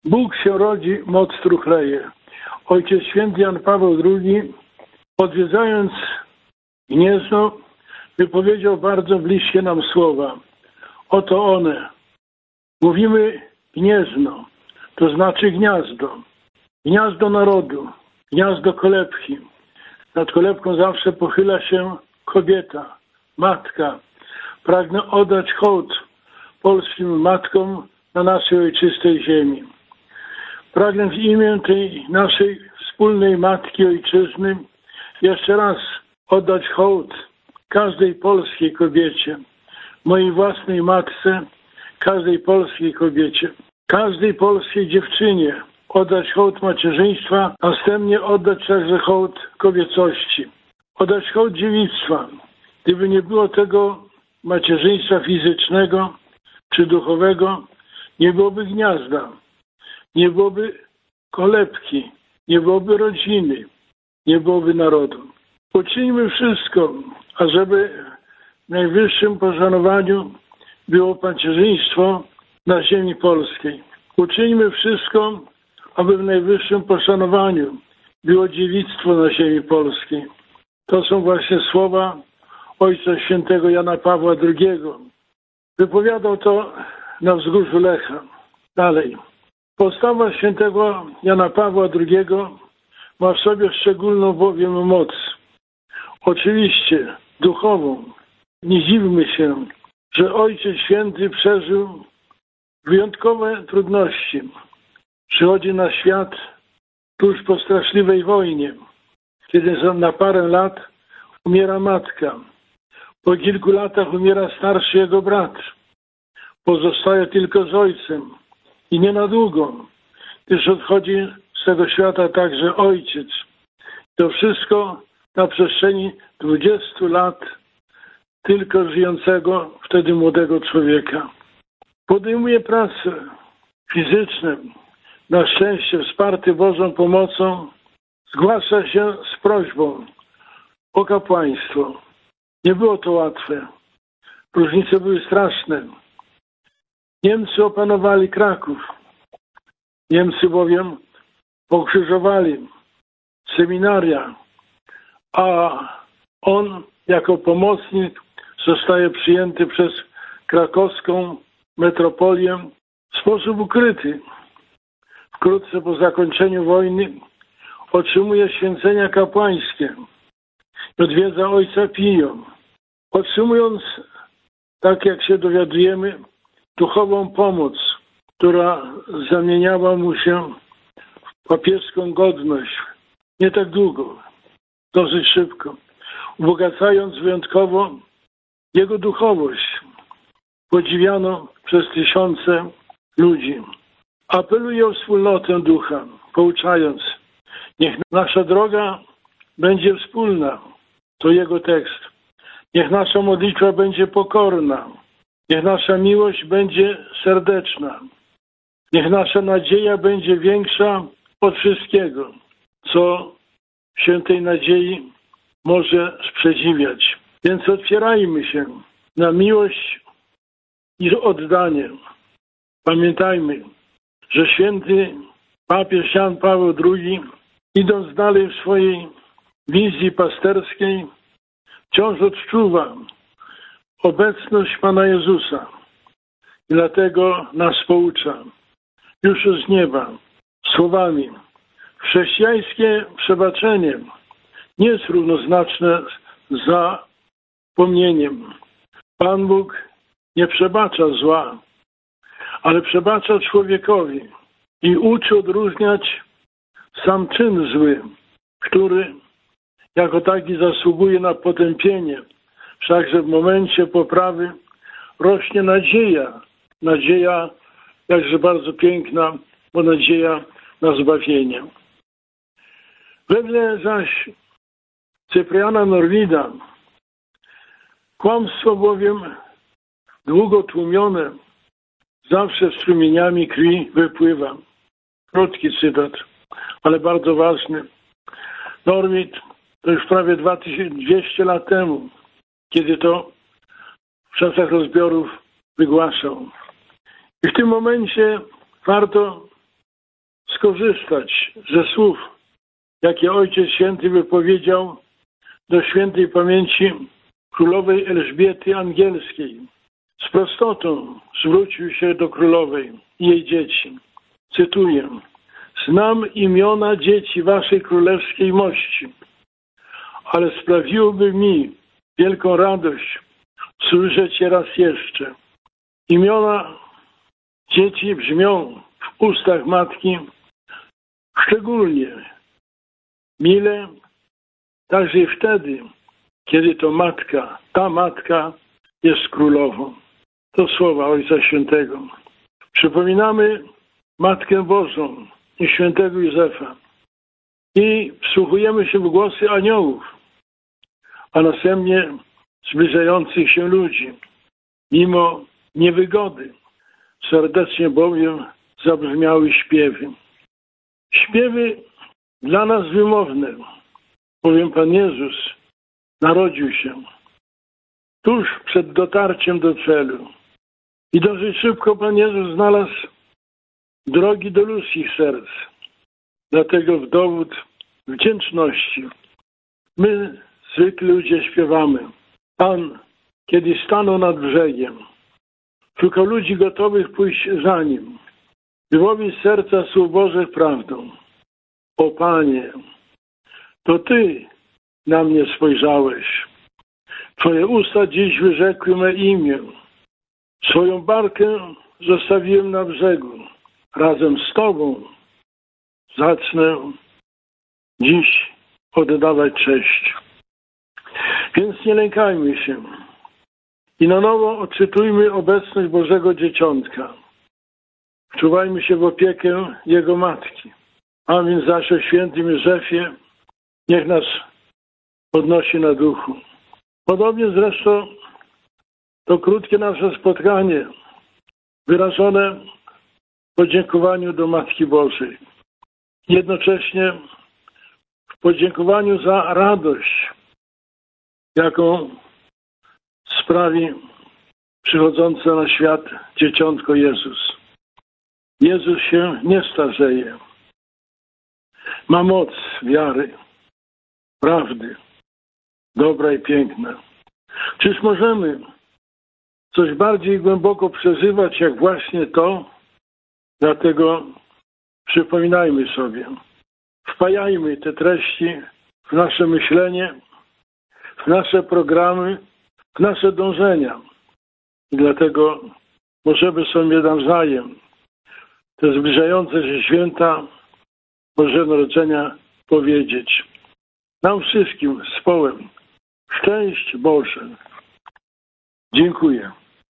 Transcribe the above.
Bóg się rodzi, moc truchleje. Ojciec Święty Jan Paweł II, odwiedzając Gniezno, wypowiedział bardzo bliskie nam słowa. Oto one. Mówimy Gniezno, to znaczy gniazdo. Gniazdo narodu, gniazdo kolebki. Nad kolebką zawsze pochyla się kobieta, matka. Pragnę oddać hołd polskim matkom na naszej ojczystej ziemi. Pragnę w imię tej naszej wspólnej matki ojczyzny jeszcze raz oddać hołd każdej polskiej kobiecie, mojej własnej matce, każdej polskiej kobiecie, każdej polskiej dziewczynie, oddać hołd macierzyństwa, a następnie oddać także hołd kobiecości, oddać hołd dziewictwa. Gdyby nie było tego macierzyństwa fizycznego czy duchowego, nie byłoby gniazda, nie byłoby kolebki, nie byłoby rodziny, nie byłoby narodu. Uczyńmy wszystko, ażeby w najwyższym poszanowaniu było macierzyństwo na ziemi polskiej. Uczyńmy wszystko, aby w najwyższym poszanowaniu było dziewictwo na ziemi polskiej. To są właśnie słowa Ojca Świętego Jana Pawła II. Wypowiadał to na wzgórzu Lecha. Dalej. Postawa Świętego Jana Pawła II ma w sobie szczególną bowiem moc. Oczywiście duchową. Nie dziwmy się, że Ojciec Święty przeżył wyjątkowe trudności. Przychodzi na świat tuż po straszliwej wojnie, kiedy na parę lat umiera matka. Po kilku latach umiera starszy jego brat. Pozostaje tylko z ojcem. I nie na długo, gdyż odchodzi z tego świata także ojciec. To wszystko na przestrzeni 20 lat tylko żyjącego wtedy młodego człowieka. Podejmuje pracę fizyczną. Na szczęście wsparty Bożą pomocą zgłasza się z prośbą o kapłaństwo. Nie było to łatwe. Różnice były straszne. Niemcy opanowali Kraków. Niemcy bowiem pokrzyżowali seminaria, a on jako pomocnik zostaje przyjęty przez krakowską metropolię w sposób ukryty. Wkrótce po zakończeniu wojny otrzymuje święcenia kapłańskie. Odwiedza ojca Pio. Otrzymując, tak jak się dowiadujemy, duchową pomoc, która zamieniała mu się w papieską godność. Nie tak długo, dosyć szybko, ubogacając wyjątkowo jego duchowość. Podziwiano przez tysiące ludzi. Apeluje o wspólnotę ducha, pouczając: niech nasza droga będzie wspólna. To jego tekst. Niech nasza modlitwa będzie pokorna. Niech nasza miłość będzie serdeczna. Niech nasza nadzieja będzie większa od wszystkiego, co się tej nadziei może sprzeciwiać. Więc otwierajmy się na miłość i oddanie. Pamiętajmy, że święty papież Jan Paweł II, idąc dalej w swojej wizji pasterskiej, wciąż odczuwa obecność Pana Jezusa. I dlatego nas poucza już z nieba słowami: chrześcijańskie przebaczenie nie jest równoznaczne z zapomnieniem. Pan Bóg nie przebacza zła, ale przebacza człowiekowi i uczy odróżniać sam czyn zły, który jako taki zasługuje na potępienie. Wszakże w momencie poprawy rośnie nadzieja. Nadzieja jakże bardzo piękna, bo nadzieja na zbawienie. Wedle zaś Cypriana Norwida kłamstwo bowiem długo tłumione zawsze strumieniami krwi wypływa. Krótki cytat, ale bardzo ważny. Norwid to już prawie 2200 lat temu, kiedy to w czasach rozbiorów wygłaszał. I w tym momencie warto skorzystać ze słów, jakie Ojciec Święty wypowiedział do świętej pamięci królowej Elżbiety Angielskiej. Z prostotą zwrócił się do królowej i jej dzieci. Cytuję: znam imiona dzieci waszej królewskiej mości, ale sprawiłoby mi wielką radość słyszeć je raz jeszcze. Imiona dzieci brzmią w ustach matki szczególnie mile, także i wtedy, kiedy to matka, ta matka jest królową. To słowa Ojca Świętego. Przypominamy Matkę Bożą i świętego Józefa i wsłuchujemy się w głosy aniołów, a następnie zbliżających się ludzi, mimo niewygody. Serdecznie bowiem zabrzmiały śpiewy. Śpiewy dla nas wymowne, bowiem Pan Jezus narodził się tuż przed dotarciem do celu. I dosyć szybko Pan Jezus znalazł drogi do ludzkich serc. Dlatego w dowód wdzięczności my, zwykli ludzie, śpiewamy: Pan, kiedy stanął nad brzegiem, szukał ludzi gotowych pójść za Nim, by łowić serca słów Bożych prawdą. O Panie, to Ty na mnie spojrzałeś. Twoje usta dziś wyrzekły me imię. Swoją barkę zostawiłem na brzegu. Razem z Tobą zacznę dziś oddawać cześć. Więc nie lękajmy się i na nowo odczytujmy obecność Bożego Dzieciątka. Wczuwajmy się w opiekę Jego Matki. A więc zaś o świętym Józefie niech nas podnosi na duchu. Podobnie zresztą to krótkie nasze spotkanie wyrażone w podziękowaniu do Matki Bożej. Jednocześnie w podziękowaniu za radość, jaką sprawi przychodzące na świat Dzieciątko Jezus. Jezus się nie starzeje. Ma moc wiary, prawdy, dobra i piękna. Czyż możemy coś bardziej głęboko przeżywać, jak właśnie to? Dlatego przypominajmy sobie, wpajajmy te treści w nasze myślenie, w nasze programy, w nasze dążenia. I dlatego możemy sobie nawzajem te zbliżające się święta Bożego Narodzenia powiedzieć. Nam wszystkim z połem szczęść Boże. Dziękuję.